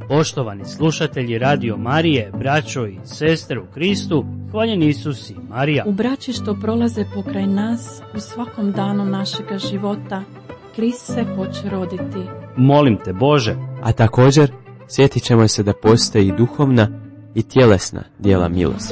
Poštovani slušatelji Radio Marije, braćo i sestre u Kristu, hvaljen Isus i Marija. U braći što prolaze pokraj nas, u svakom danu našega života, Krist se hoće roditi. Molim te Bože. A također, sjetit ćemo se da postoji i duhovna i tjelesna djela milosti.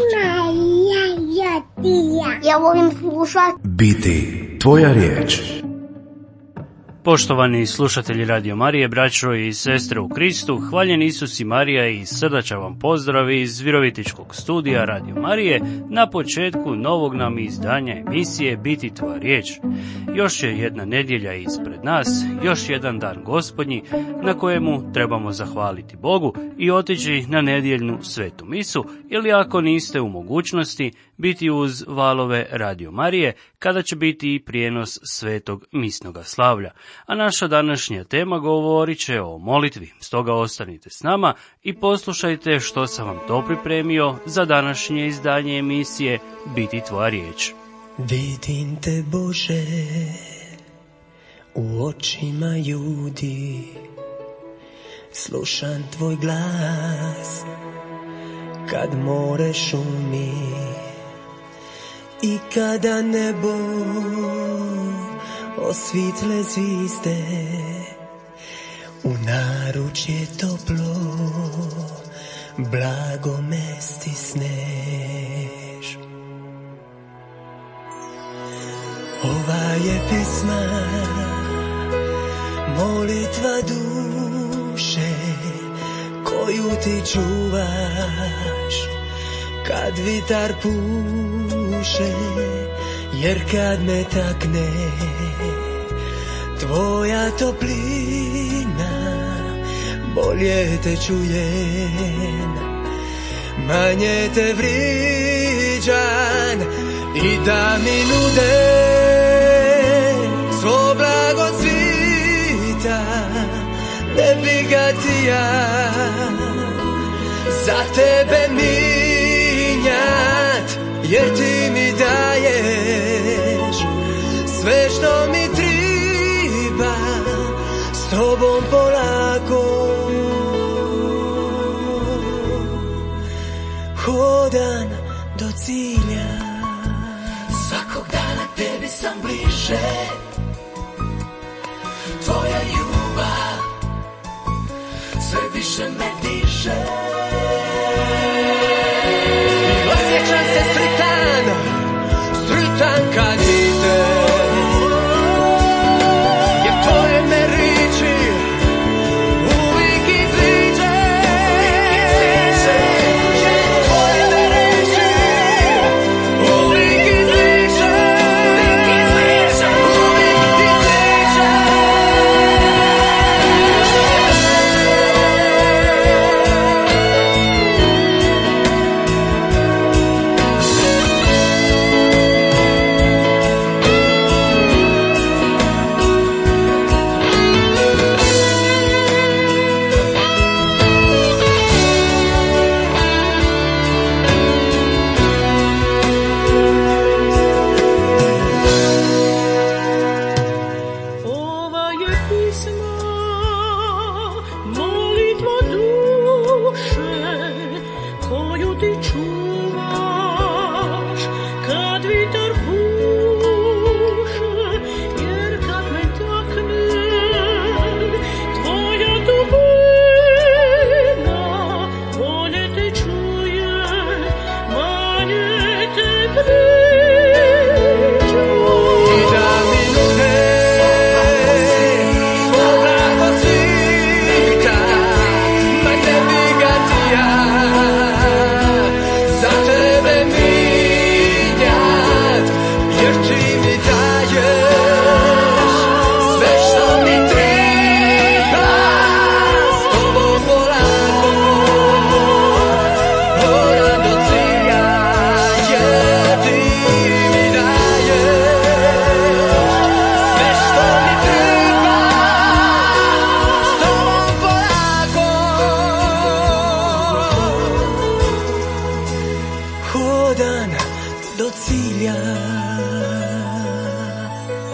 Ja volim slušati. Biti tvoja riječ. Poštovani slušatelji Radio Marije, braćo i sestre u Kristu, hvaljen Isus i Marija i srdačan vam pozdrav iz Virovitičkog studija Radio Marije na početku novog nam izdanja emisije Biti tvoja riječ. Još je jedna nedjelja ispred nas, još jedan dan Gospodnji na kojemu trebamo zahvaliti Bogu i otići na nedjeljnu svetu misu, ili ako niste u mogućnosti biti uz valove Radio Marije kada će biti i prijenos svetog misnoga slavlja. A naša današnja tema govorit će o molitvi, stoga ostanite s nama i poslušajte što sam vam to pripremio za današnje izdanje emisije Biti tvoja riječ. Vidim te Bože u očima ljudi, slušam tvoj glas kad more šumi i kada nebo osvitle zvijezde, u naručje toplo blago me stisneš. Ova je pisma, molitva duše koju ti čuvaš kad vitar puše, jer kad me takne tvoja toplina, bolje te čujem, manje te vriđan i da mi nude svo blago svita, ne bi ga ti ja za tebe minjat, jer ti mi daješ sve što mi triba, s tobom polako hodam do cilja. Svakog dana tebi sam bliže, tvoja ljubav sve više me diže. I osjećam se sritan, sritan kad idem, jer tvoje me riči uvijek izliđe. Tvoje me riči uvijek izliđe.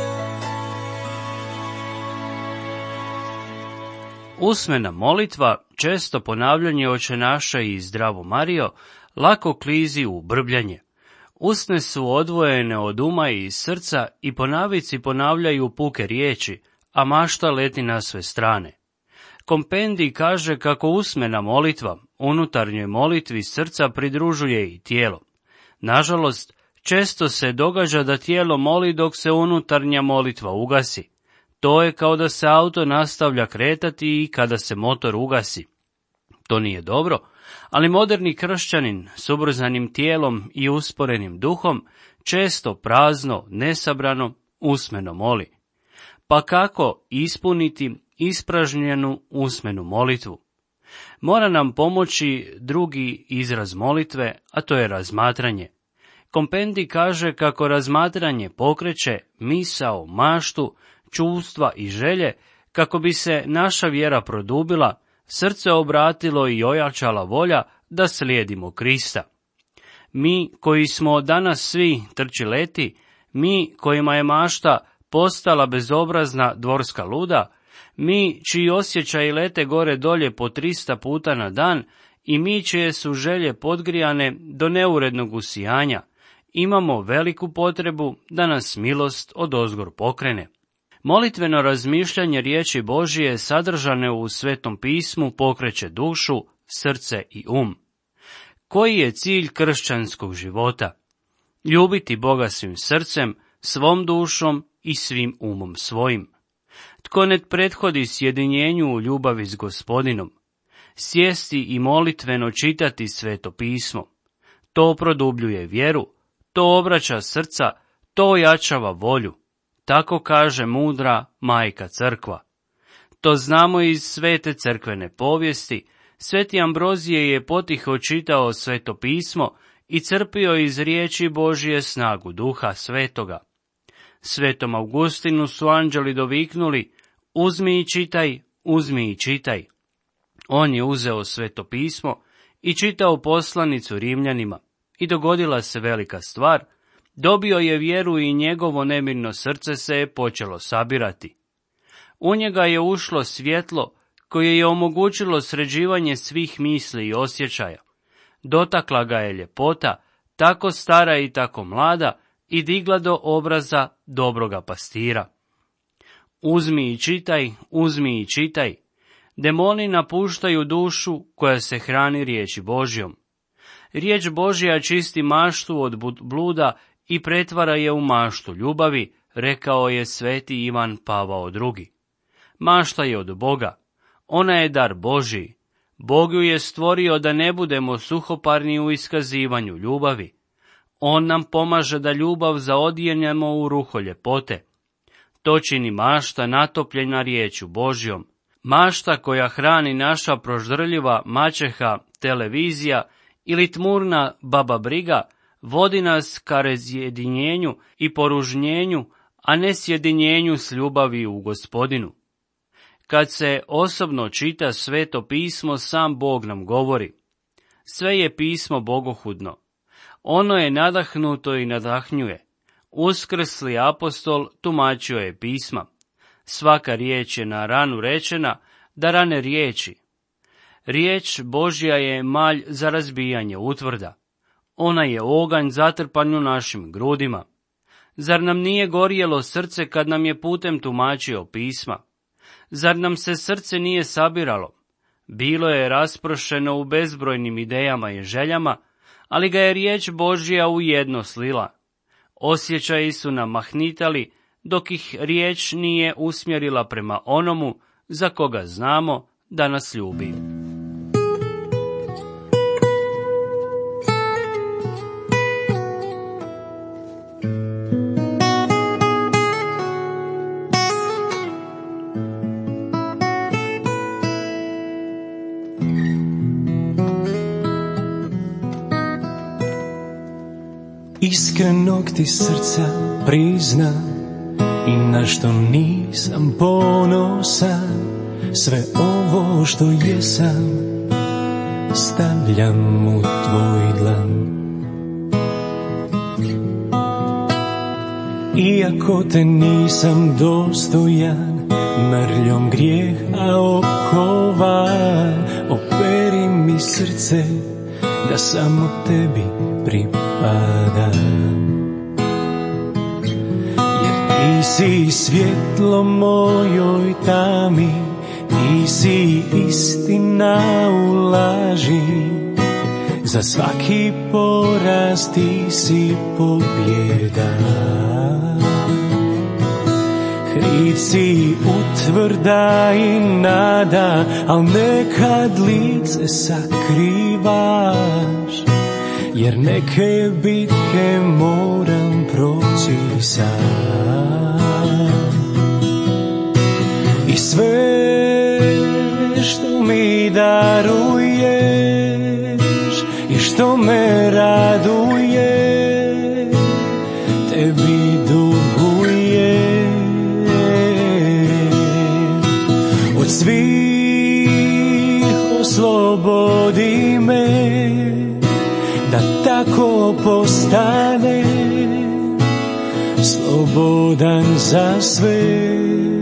Usmena molitva često ponavljanje Oče naše i Zdravo Marijo lako klizi u brbljanje. Usne su odvojene od uma i srca i po navici ponavljaju puke riječi, a mašta leti na sve strane. Kompendij kaže kako usmena molitva unutarnjoj molitvi srca pridružuje i tijelo. Nažalost, često se događa da tijelo moli dok se unutarnja molitva ugasi. To je kao da se auto nastavlja kretati i kada se motor ugasi. To nije dobro, ali moderni kršćanin s ubrzanim tijelom i usporenim duhom često prazno, nesabrano, usmeno moli. Pa kako ispuniti ispražnjenu usmenu molitvu? Mora nam pomoći drugi izraz molitve, a to je razmatranje. Kompendij kaže kako razmatranje pokreće misao, maštu, čustva i želje, kako bi se naša vjera produbila, srce obratilo i ojačala volja da slijedimo Krista. Mi koji smo danas svi trčileti, mi kojima je mašta postala bezobrazna dvorska luda, mi čiji osjećaji lete gore dolje po 300 puta na dan i mi čije su želje podgrijane do neurednog usijanja, imamo veliku potrebu da nas milost odozgor pokrene. Molitveno razmišljanje riječi Božije sadržane u Svetom pismu pokreće dušu, srce i um. Koji je cilj kršćanskog života? Ljubiti Boga svim srcem, svom dušom i svim umom svojim. Tko ne prethodi sjedinjenju u ljubavi s Gospodinom? Sjesti i molitveno čitati Sveto pismo. To produbljuje vjeru, to obraća srca, to ojačava volju. Tako kaže mudra majka crkva. To znamo iz svete crkvene povijesti. Sveti Ambrozije je potiho čitao Sveto pismo i crpio iz riječi Božije snagu Duha Svetoga. Svetom Augustinu su anđeli doviknuli: uzmi i čitaj, uzmi i čitaj. On je uzeo Sveto pismo i čitao poslanicu Rimljanima. I dogodila se velika stvar. Dobio je vjeru i njegovo nemirno srce se je počelo sabirati. U njega je ušlo svjetlo koje je omogućilo sređivanje svih misli i osjećaja. Dotakla ga je ljepota, tako stara i tako mlada, i digla do obraza dobroga pastira. Uzmi i čitaj, uzmi i čitaj. Demoni napuštaju dušu koja se hrani riječi Božjom. Riječ Božja čisti maštu od bluda i pretvara je u maštu ljubavi, rekao je sveti Ivan Pavao II. Mašta je od Boga. Ona je dar Božji. Bog ju je stvorio da ne budemo suhoparni u iskazivanju ljubavi. On nam pomaže da ljubav zaodijenjemo u ruho ljepote. To čini mašta natopljena riječju Božjom. Mašta koja hrani naša proždrljiva maćeha, televizija ili tmurna baba briga, vodi nas ka razjedinjenju i poružnjenju, a ne sjedinjenju s ljubavi u Gospodinu. Kad se osobno čita Sveto pismo, sam Bog nam govori. Sve je pismo bogohudno. Ono je nadahnuto i nadahnjuje. Uskrsli apostol tumačio je pisma. Svaka riječ je na ranu rečena, da rane riječi. Riječ Božja je malj za razbijanje utvrda. Ona je oganj zatrpan u našim grudima. Zar nam nije gorjelo srce kad nam je putem tumačio pisma? Zar nam se srce nije sabiralo? Bilo je rasprošeno u bezbrojnim idejama i željama, ali ga je riječ Božja u jedno slila. Osjećaji su nam mahnitali, dok ih riječ nije usmjerila prema onomu za koga znamo da nas ljubi. Iskrenog ti srca priznam i na što nisam ponosan, sve ovo što jesam stavljam u tvoj dlan. Iako te nisam dostojan, mrljom grijeha okovan, srce da samo tebi pripada. Jer ti si svjetlo mojoj tami, ti si istina u laži, za svaki poraz ti si pobjeda. Hrid si utvrda i nada, al nekad lice sakrivaš, jer neke bitke moram proći sam. I sve što mi daruješ i što me raduje, tebi dugujem. Od svih oslobodi me, da tako postane slobodan za sve.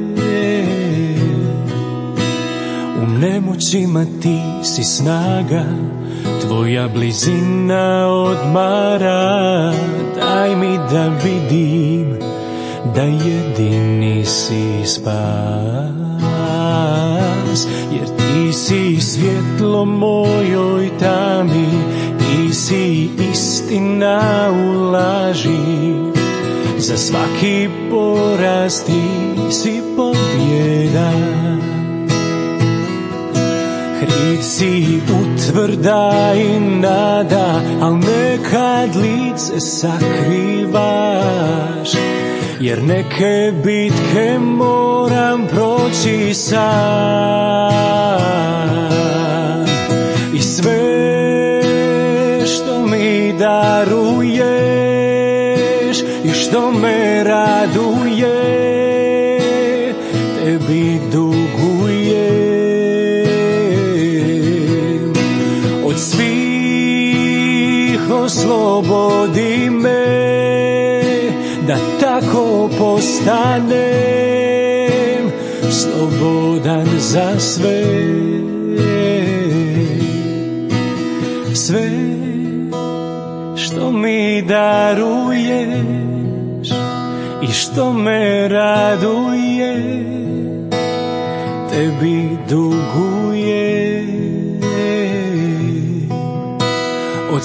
U nemoćima ti si snaga, tvoja blizina odmara. Daj mi da vidim da jedini si spas, jer ti si svjetlo mojoj tami, ti si istina u laži, za svaki poraz ti si pobjeda. Hrid si utvrda i nada, al nekad lice sakrivaš, jer neke bitke moram proći sam. I sve što mi daruješ i što me raduje, tebi dugujem. Od svih oslobodi me, da tako postanem slobodan za sve. Sve što mi daruješ i što me raduje, tebi dugujem. Od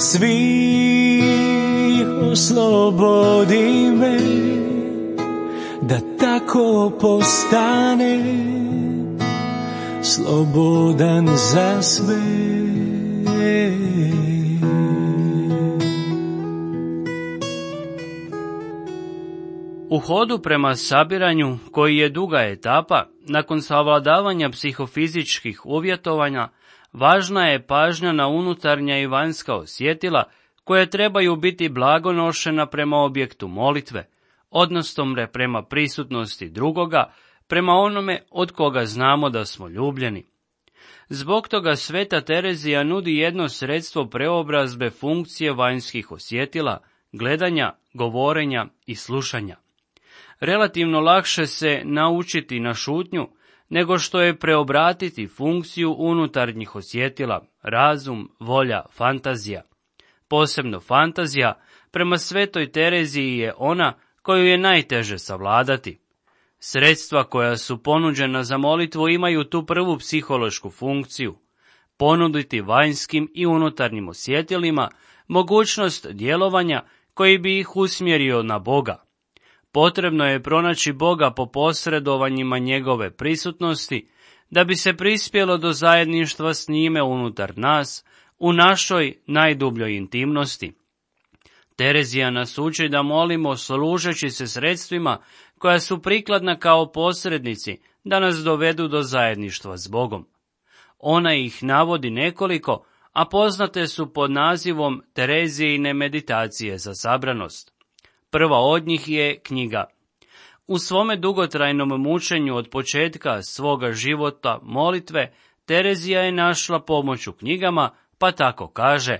svih oslobodi me, da tako postane slobodan za sve. U hodu prema sabiranju, koji je duga etapa, nakon savladavanja psihofizičkih uvjetovanja, važna je pažnja na unutarnja i vanjska osjetila, koje trebaju biti blagonošena prema objektu molitve, odnosno prema prisutnosti drugoga, prema onome od koga znamo da smo ljubljeni. Zbog toga Sveta Terezija nudi jedno sredstvo preobrazbe funkcije vanjskih osjetila, gledanja, govorenja i slušanja. Relativno lakše se naučiti na šutnju, nego što je preobratiti funkciju unutarnjih osjetila, razum, volja, fantazija. Posebno fantazija, prema Svetoj Tereziji, je ona koju je najteže savladati. Sredstva koja su ponuđena za molitvu imaju tu prvu psihološku funkciju, ponuditi vanjskim i unutarnjim osjetilima mogućnost djelovanja koji bi ih usmjerio na Boga. Potrebno je pronaći Boga po posredovanjima njegove prisutnosti, da bi se prispjelo do zajedništva s njime unutar nas, u našoj najdubljoj intimnosti. Terezija nas uči da molimo služeći se sredstvima koja su prikladna kao posrednici da nas dovedu do zajedništva s Bogom. Ona ih navodi nekoliko, a poznate su pod nazivom Terezijine meditacije za sabranost. Prva od njih je knjiga. U svome dugotrajnom mučenju od početka svoga života molitve, Terezija je našla pomoć u knjigama, pa tako kaže: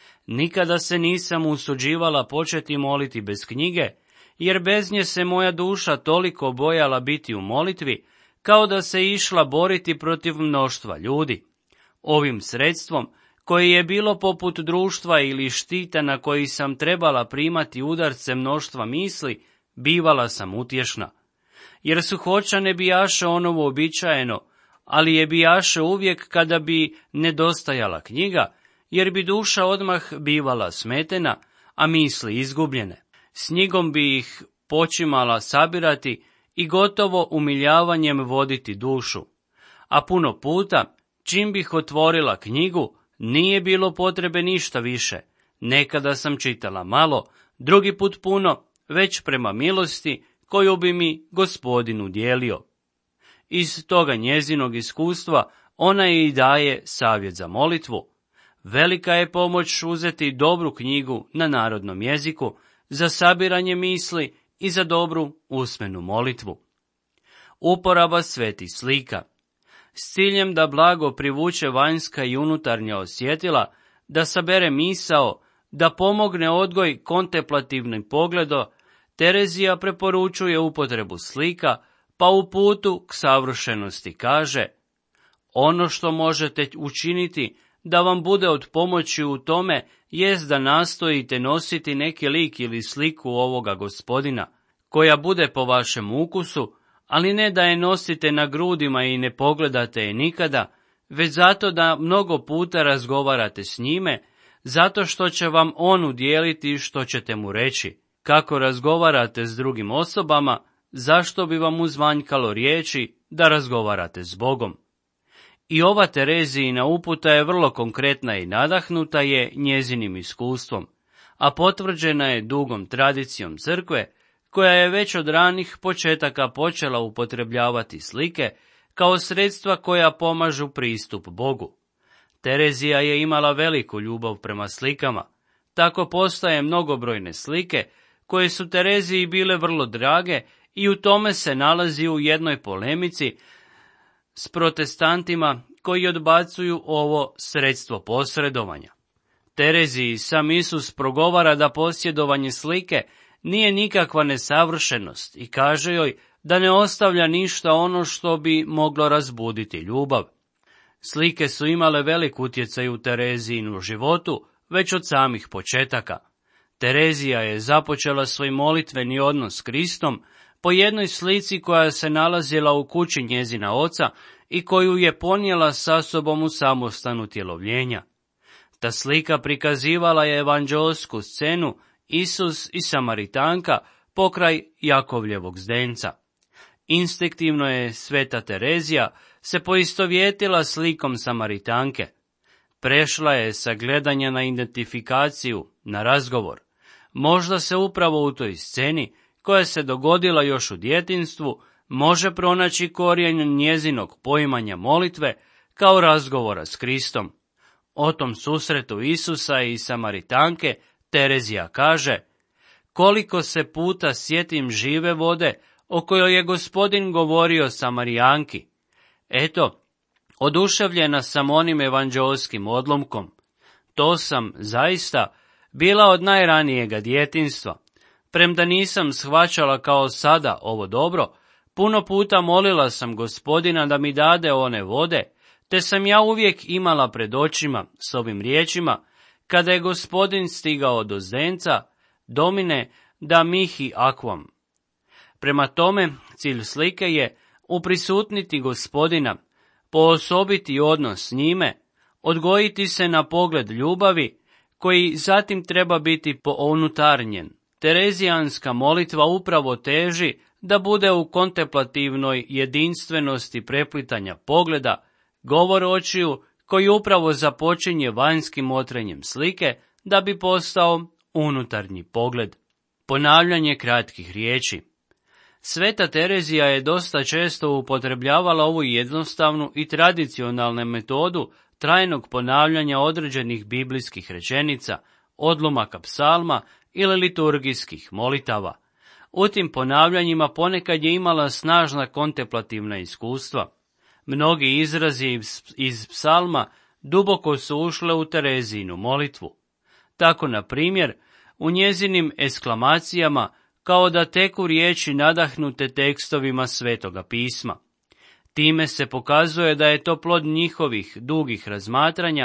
nikada se nisam usuđivala početi moliti bez knjige, jer bez nje se moja duša toliko bojala biti u molitvi, kao da se išla boriti protiv mnoštva ljudi. Ovim sredstvom, koje je bilo poput društva ili štita na koji sam trebala primati udarce mnoštva misli, bivala sam utješna. Jer suhoća ne bijaše ono uobičajeno, ali je bijaše uvijek kada bi nedostajala knjiga, jer bi duša odmah bivala smetena, a misli izgubljene. S njigom bi ih počimala sabirati i gotovo umiljavanjem voditi dušu. A puno puta, čim bih otvorila knjigu, nije bilo potrebe ništa više. Nekada sam čitala malo, drugi put puno, već prema milosti koju bi mi Gospodin udijelio. Iz toga njezinog iskustva ona je i daje savjet za molitvu. Velika je pomoć uzeti dobru knjigu na narodnom jeziku za sabiranje misli i za dobru usmenu molitvu. Uporaba svetih slika. S ciljem da blago privuče vanjska i unutarnja osjetila, da sabere misao, da pomogne odgoj kontemplativnim pogledom, Terezija preporučuje upotrebu slika, pa u putu k savršenosti kaže: ono što možete učiniti da vam bude od pomoći u tome jest da nastojite nositi neki lik ili sliku ovoga Gospodina, koja bude po vašem ukusu, ali ne da je nosite na grudima i ne pogledate je nikada, već zato da mnogo puta razgovarate s njime, zato što će vam on udijeliti što ćete mu reći. Kako razgovarate s drugim osobama, zašto bi vam uzmanjkalo riječi da razgovarate s Bogom? I ova Terezijina uputa je vrlo konkretna i nadahnuta je njezinim iskustvom, a potvrđena je dugom tradicijom crkve, koja je već od ranih početaka počela upotrebljavati slike kao sredstva koja pomažu pristup Bogu. Terezija je imala veliku ljubav prema slikama, tako postoje mnogobrojne slike koje su Tereziji bile vrlo drage i u tome se nalazi u jednoj polemici s protestantima koji odbacuju ovo sredstvo posredovanja. Tereziji sam Isus progovara da posjedovanje slike nije nikakva nesavršenost i kaže joj da ne ostavlja ništa ono što bi moglo razbuditi ljubav. Slike su imale velik utjecaj u Terezijinu životu već od samih početaka. Terezija je započela svoj molitveni odnos s Kristom po jednoj slici koja se nalazila u kući njezina oca i koju je ponijela sa sobom u samostanu tjelovljenja. Ta slika prikazivala je evanđeosku scenu Isus i Samaritanka pokraj Jakovljevog zdenca. Instinktivno je sveta Terezija se poistovjetila slikom Samaritanke. Prešla je sa gledanja na identifikaciju, na razgovor. Možda se upravo u toj sceni, koja se dogodila još u djetinjstvu, može pronaći korijen njezinog poimanja molitve kao razgovora s Kristom. O tom susretu Isusa i Samaritanke Terezija kaže: koliko se puta sjetim žive vode o kojoj je Gospodin govorio Samarijanki. Eto, oduševljena sam onim evanđeoskim odlomkom. To sam, zaista, bila od najranijega djetinjstva. Premda nisam shvaćala kao sada ovo dobro, puno puta molila sam Gospodina da mi dade one vode, te sam ja uvijek imala pred očima s ovim riječima, kada je Gospodin stigao do zdenca: Domine, da mihi aquam. Prema tome, cilj slike je uprisutniti Gospodina, poosobiti odnos s njime, odgojiti se na pogled ljubavi, koji zatim treba biti pounutarnjen. Terezijanska molitva upravo teži da bude u kontemplativnoj jedinstvenosti preplitanja pogleda, govor očiju koji upravo započinje vanjskim motrenjem slike da bi postao unutarnji pogled. Ponavljanje kratkih riječi. Sveta Terezija je dosta često upotrebljavala ovu jednostavnu i tradicionalnu metodu trajnog ponavljanja određenih biblijskih rečenica, odlomaka psalma ili liturgijskih molitava. U tim ponavljanjima ponekad je imala snažna kontemplativna iskustva. Mnogi izrazi iz psalma duboko su ušle u Terezijinu molitvu. Tako, na primjer, u njezinim eksklamacijama kao da teku riječi nadahnute tekstovima Svetoga pisma. Time se pokazuje da je to plod njihovih dugih razmatranja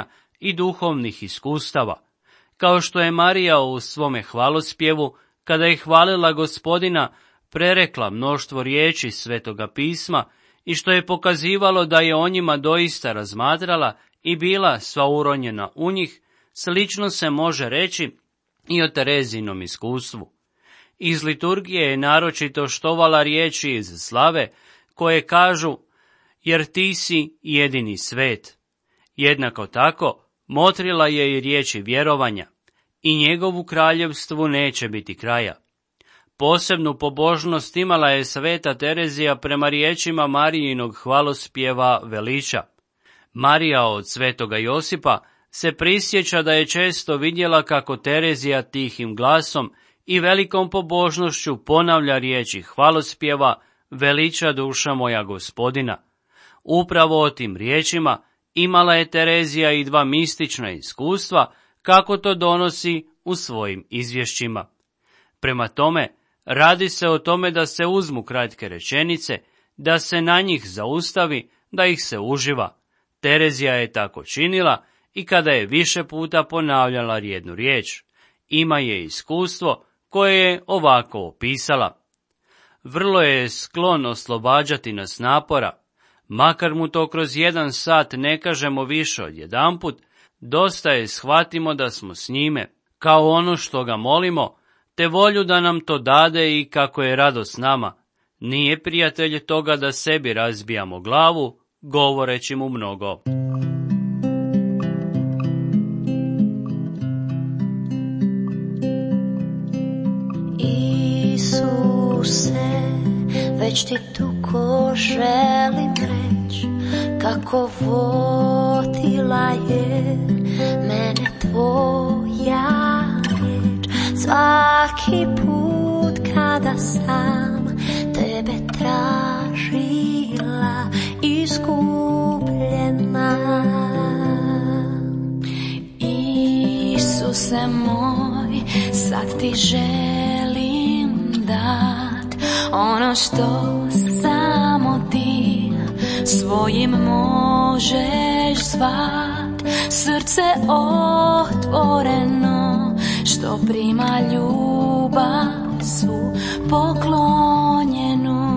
i duhovnih iskustava, kao što je Marija u svome hvalospjevu, kada je hvalila Gospodina, prerekla mnoštvo riječi Svetoga pisma i što je pokazivalo da je o njima doista razmatrala i bila sva uronjena u njih, slično se može reći i o Terezinom iskustvu. Iz liturgije je naročito štovala riječi iz slave koje kažu: jer ti si jedini svet. Jednako tako motrila je i riječi vjerovanja: i njegovu kraljevstvu neće biti kraja. Posebnu pobožnost imala je sveta Terezija prema riječima Marijinog hvalospjeva veliča. Marija od svetoga Josipa se prisjeća da je često vidjela kako Terezija tihim glasom i velikom pobožnošću ponavlja riječi hvalospjeva: veliča duša moja Gospodina. Upravo o tim riječima imala je Terezija i dva mistična iskustva, kako to donosi u svojim izvješćima. Prema tome, radi se o tome da se uzmu kratke rečenice, da se na njih zaustavi, da ih se uživa. Terezija je tako činila i kada je više puta ponavljala jednu riječ. Ima je iskustvo koje je ovako opisala: vrlo je sklon oslobađati nas napora, makar mu to kroz 1 sat ne kažemo više od jedanput, dosta je shvatimo da smo s njime, kao ono što ga molimo, te volju da nam to dade i kako je rado s nama. Nije prijatelj toga da sebi razbijamo glavu, govoreći mu mnogo. Isuse, već ti tuko želim reć, kako vodila je mene tvoja riječ. Svaki put kada sam tebe tražila, iskupljena. Isuse moj, sad ti želim dat ono što samo ti svojim možeš zvat. Srce otvoreno što prima ljubav svu poklonjenu.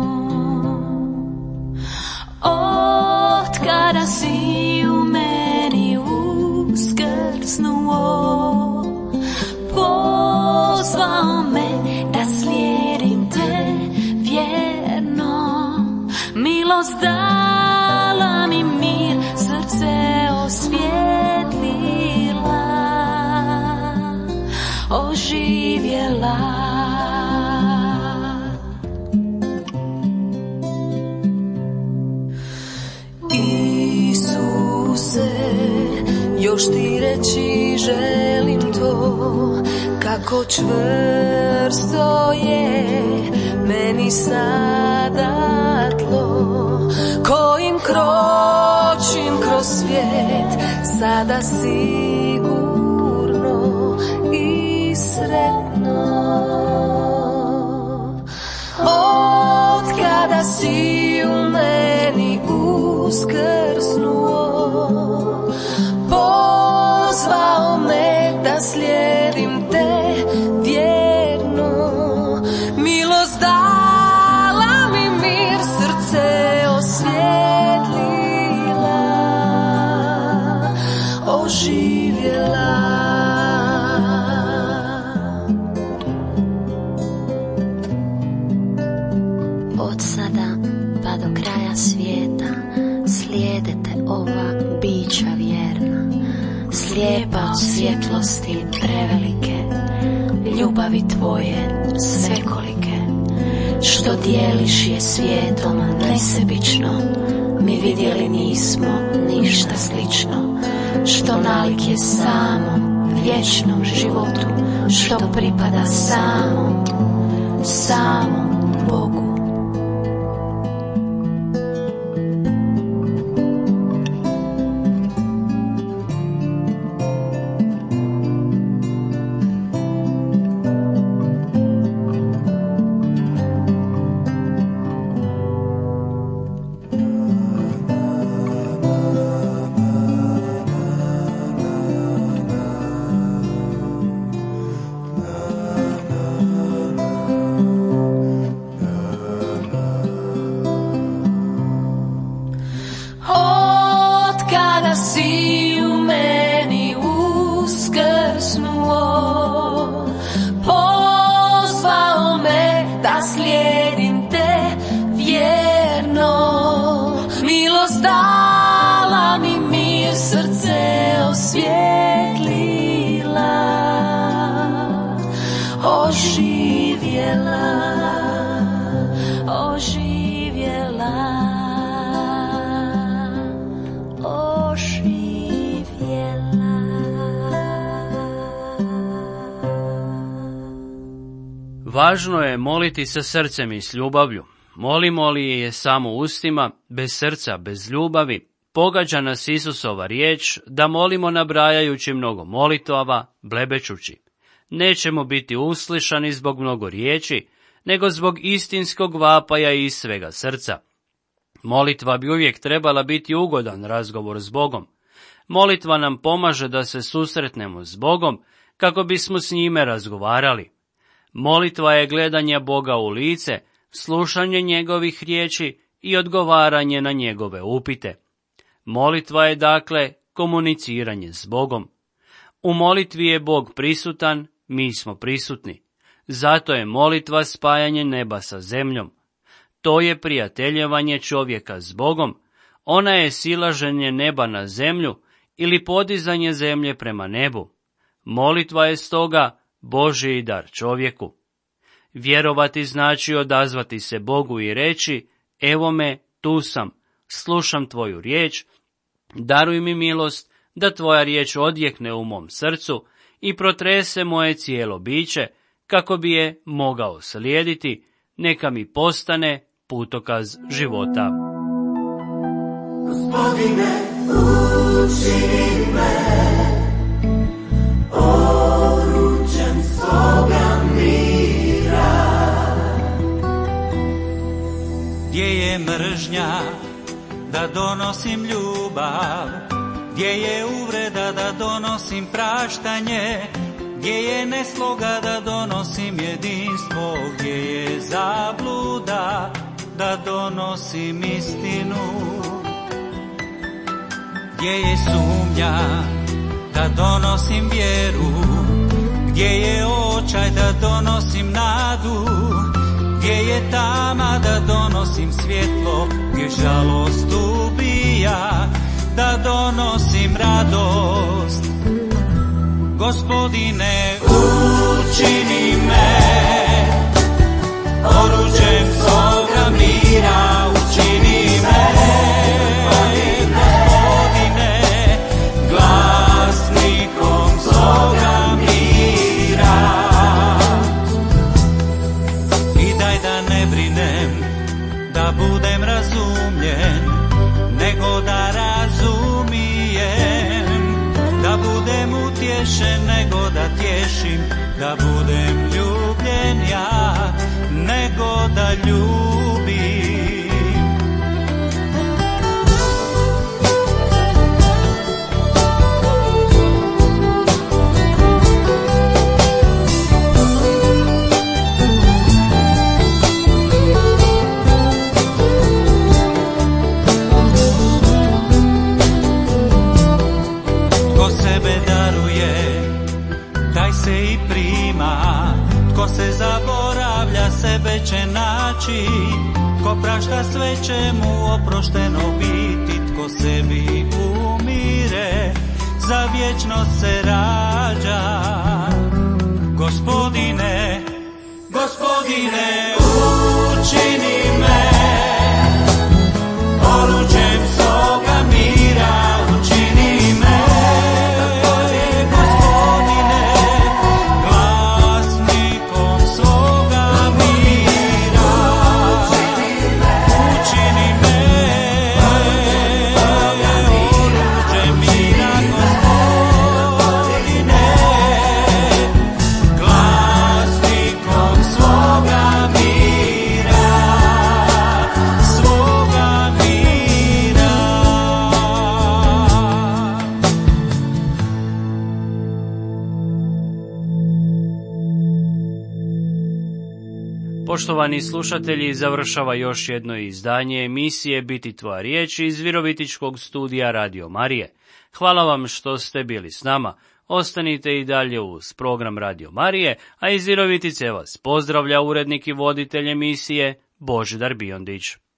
Od kada si u meni uskrsnuo, pozvao me da slijedim te vjerno. Milost dala mi mir, srce osvjetlila, oživjela. Isuse, još ti reći želim to, kako čvrsto je meni sada tlo, kojim kročim kroz svijet, sada sigurno i sretno. Od kada si u meni uskrsnuo, pozvao me da slijedim te vjerno. Milost dala mi mir, srce osvjetlila, oživjela. Od sada pa do kraja svijeta slijedete ova bića vjerna, slijepa od svjetlosti prevelike, ljubavi tvoje svekolike. Što dijeliš je svijetom nesebično, mi vidjeli nismo ništa slično. Što nalik je samom vječnom životu, što pripada samom Bogu. si u meni uskrsnuo, pozvao me da slijedim te vjerno. Milost dala mi mir, srce osvjetlila, oživjela, oživjela. Važno je moliti sa srcem i s ljubavlju. Molimo li je samo ustima, bez srca, bez ljubavi, pogađa nas Isusova riječ da molimo nabrajajući mnogo molitava, blebečući. Nećemo biti uslišani zbog mnogo riječi, nego zbog istinskog vapaja iz svega srca. Molitva bi uvijek trebala biti ugodan razgovor s Bogom. Molitva nam pomaže da se susretnemo s Bogom kako bismo s njime razgovarali. Molitva je gledanje Boga u lice, slušanje njegovih riječi i odgovaranje na njegove upite. Molitva je dakle komuniciranje s Bogom. U molitvi je Bog prisutan, mi smo prisutni. Zato je molitva spajanje neba sa zemljom. To je prijateljevanje čovjeka s Bogom. Ona je silaženje neba na zemlju ili podizanje zemlje prema nebu. Molitva je stoga Božji dar čovjeku. Vjerovati znači odazvati se Bogu i reći: evo me, tu sam, slušam tvoju riječ, daruj mi milost da tvoja riječ odjekne u mom srcu i protrese moje cijelo biće, kako bi je mogao slijediti, neka mi postane putokaz života. Gospodine, učini me oruđem svoga mira. Gdje je mržnja, da donosim ljubav, gdje je uvreda, da donosim praštanje, gdje je nesloga, da donosim jedinstvo, gdje je zabluda, da donosim istinu, gdje je sumnja, da donosim vjeru, gdje je očaj, da donosim nadu, gdje je tama, da donosim svjetlo, gdje žalost ubija, da donosim radost. Gospodine, učini me oruđem svoga mira, učini me, Gospodine, glasnikom svoga mira. I daj da ne brinem, da budem razumljen, nego da razumijem, da budem utješen, nego da tješim, da budem ljubljen ja, nego da ljubim. Se i prima, tko se zaboravlja sebe će naći, tko prašta sve će mu oprošteno biti, tko sebi umire, za vječnost se rađa. Gospodine, Gospodine, učini me oruđem svoga mira, učini me Poštovani slušatelji, završava još jedno izdanje emisije Biti tvoja riječ iz Virovitičkog studija Radio Marije. Hvala vam što ste bili s nama. Ostanite i dalje uz program Radio Marije, a iz Virovitice vas pozdravlja urednik i voditelj emisije Božidar Biondić.